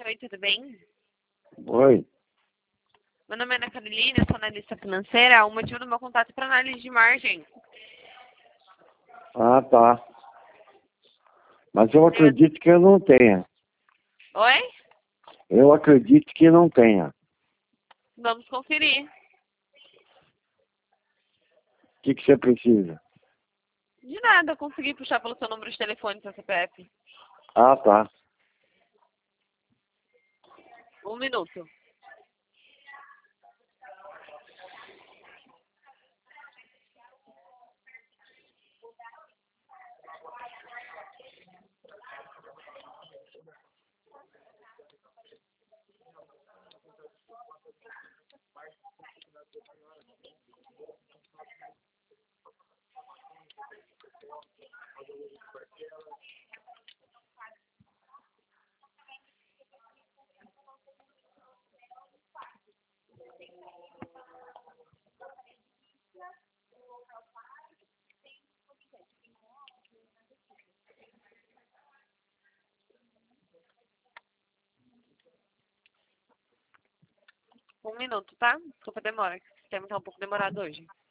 Oi, tudo bem? Oi. Meu nome é Ana Carolina, eu sou analista financeira. O motivo do meu contato é para análise de margem. Ah, tá. Mas eu acredito que eu não tenha. Oi? Eu acredito que não tenha. Vamos conferir. O que você precisa? De nada, eu consegui puxar pelo seu número de telefone, seu CPF. Ah, tá. 1 minuto. Um minuto, tá? Desculpa a demora, que o sistema tá um pouco demorado hoje.